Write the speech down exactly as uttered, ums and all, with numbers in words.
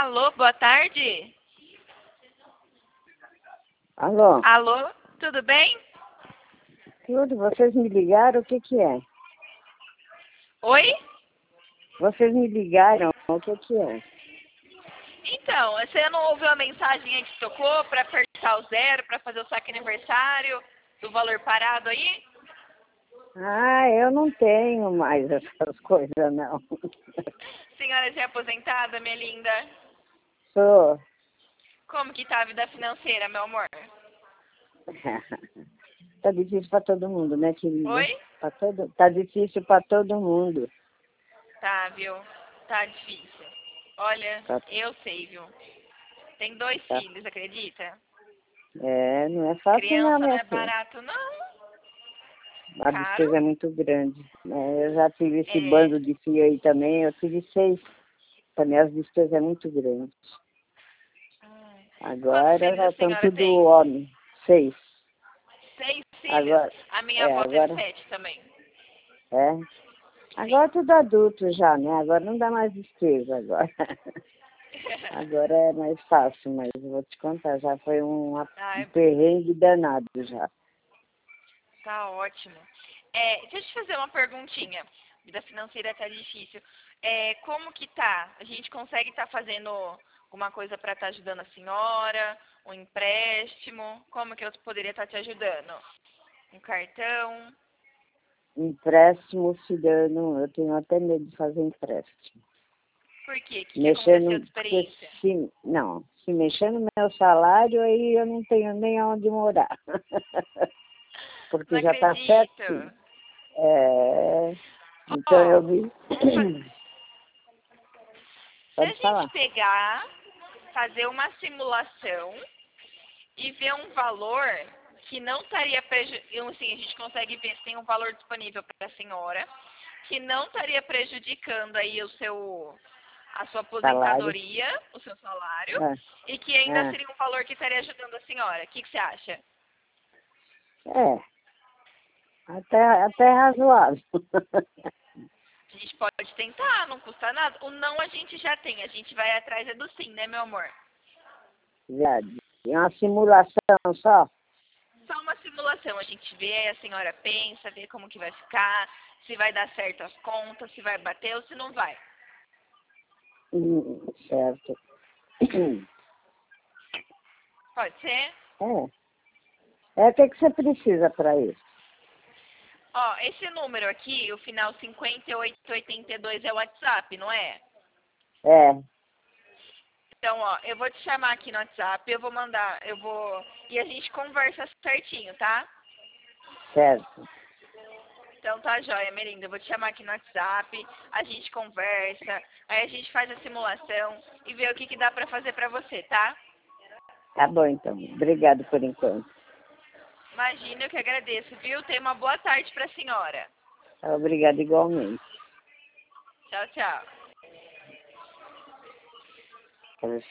Alô, boa tarde. Alô? Alô, tudo bem? Tudo, vocês me ligaram, o que que é? Oi? Vocês me ligaram, o que que é? Então, você não ouviu a mensagem aí que tocou para apertar o zero, para fazer o saque aniversário do valor parado aí? Ah, eu não tenho mais essas coisas, não. Senhora já é aposentada, minha linda? Sou. Como que tá a vida financeira, meu amor? Tá difícil para todo mundo, né, querida? Oi? Pra todo... Tá difícil para todo mundo. Tá, viu? Tá difícil. Olha, Tá, eu sei, viu? Tem dois tá. filhos, acredita? É, não é fácil não, Criança não minha é filha. barato, não. A Caro? despesa é muito grande. É, eu já tive esse É. bando de filho aí também, eu tive seis. Também as despesas é muito grande. Ai. Quantos Agora filhos já a estão senhora tudo tem? homem. Seis. Seis filhos? Agora, A minha é, avó teve agora, sete também. é. Sim. Agora é tudo adulto já, né? Agora não dá mais despesa agora. Agora é mais fácil, mas eu vou te contar, já foi um, um Ai, perrengue danado já. tá ótimo. É, deixa eu te fazer uma perguntinha. Vida financeira tá difícil. É, como que tá? A gente consegue estar fazendo alguma coisa para estar ajudando a senhora? Um empréstimo? Como que eu poderia estar te ajudando? Um cartão? Empréstimo, filhando, eu tenho até medo de fazer empréstimo. Por quê? O que, que aconteceu de Mexendo, porque experiência? se, não, se mexer no meu salário, aí eu não tenho nem onde morar. Não Porque já está certinho. acredito. É, então Ó, eu vi. vamos fazer. Se a Pode gente falar. pegar, fazer uma simulação e ver um valor que não estaria prejudicando, assim, a gente consegue ver se tem um valor disponível para a senhora, que não estaria prejudicando aí o seu, a sua Salário. aposentadoria, o seu salário, É, e que ainda é, seria um valor que estaria ajudando a senhora. O que, que você acha? é. Até, até razoável. A gente pode tentar, não custa nada. O não a gente já tem, a gente vai atrás é do sim, né, meu amor? Verdade. É uma simulação só. Só uma simulação, a gente vê, a senhora pensa, vê como que vai ficar, se vai dar certo as contas, se vai bater ou se não vai. Hum, certo. Pode ser? É. É o que, que você precisa para isso? Ó, esse número aqui, o final cinquenta e oito oitenta e dois é o WhatsApp, não é? É, Então, ó, eu vou te chamar aqui no WhatsApp, eu vou mandar, eu vou... E a gente conversa certinho, tá? certo. Então tá jóia, Melinda, eu vou te chamar aqui no WhatsApp, a gente conversa, aí a gente faz a simulação e vê o que que dá pra fazer pra você, tá? Tá bom, então. Obrigado por enquanto. Imagina, eu que agradeço, viu? Tenha uma boa tarde pra senhora. Obrigado igualmente. Tchau, tchau.